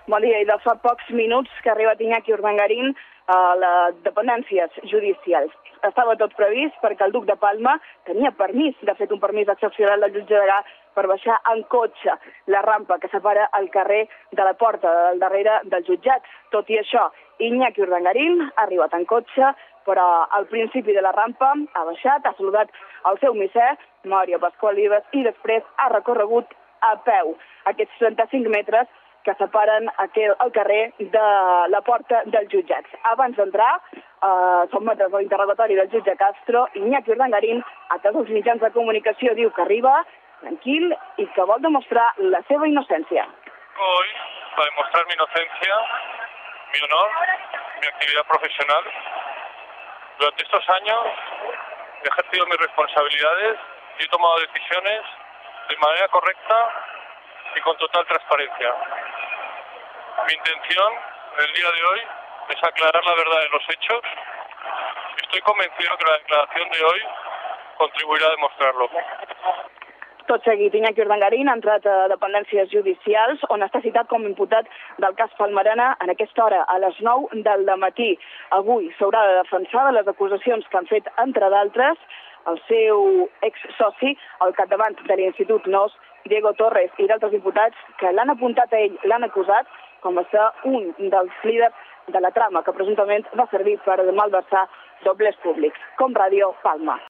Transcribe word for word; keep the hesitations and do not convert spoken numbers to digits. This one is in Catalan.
Bon dia, i de fa pocs minuts que ha arribat Iñaki Urdangarín a les dependències judicials. Estava tot previst perquè el duc de Palma tenia permís, de fet un permís excepcional del jutge Degà per baixar en cotxe la rampa que separa el carrer de la porta del darrere dels jutjats. Tot i això, Iñaki Urdangarín ha arribat en cotxe, però al principi de la rampa ha baixat, ha saludat el seu misser, Mario Pascual Vives, i després ha recorregut a peu aquests trenta-cinc metres que separen el carrer de la porta dels jutjats. Abans d'entrar, eh, sotmetre's a l'interrogatori del jutge Castro, Iñaki Urdangarín, a tots els mitjans de comunicació, diu que arriba tranquil i que vol demostrar la seva innocència. Hoy, para demostrar mi inocencia, mi honor, mi actividad profesional, durante estos años he ejercido mis responsabilidades y he tomado decisiones de manera correcta y con total transparencia. Mi intención en el día de hoy es aclarar la verdad de los hechos. Estoy convencido que la declaración de hoy contribuirá a demostrarlo. Tot seguit, Iñaki Urdangarín ha entrat a dependències judicials on està citat com a imputat del cas Palmerana en aquesta hora, a les nou del matí. Avui s'haurà de defensar de les acusacions que han fet, entre d'altres, el seu exsoci, al capdavant de l'Institut N O S, Diego Torres, i d'altres diputats que l'han apuntat a ell, l'han acusat com a ser un dels líders de la trama que presumptament va servir per malversar doblers públics. Com Ràdio, Palma.